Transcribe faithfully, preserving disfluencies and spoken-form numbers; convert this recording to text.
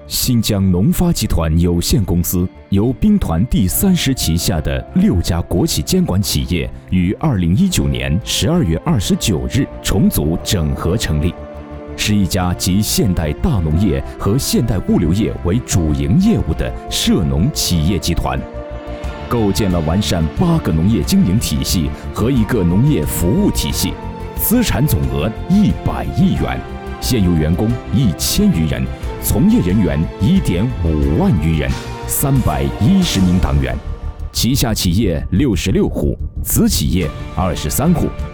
新疆农发集团有限公司由兵团第三师旗下的六家国企监管企业于二零一九年十二月二十九日重组整合成立，是一家集现代大农业和现代物流业为主营业务的涉农企业集团，构建了完善八个农业经营体系和一个农业服务体系，资产总额一百亿元，现有员工一千余人，从业人员一点五万余人，三百一十名党员，旗下企业六十六户，子企业二十三户，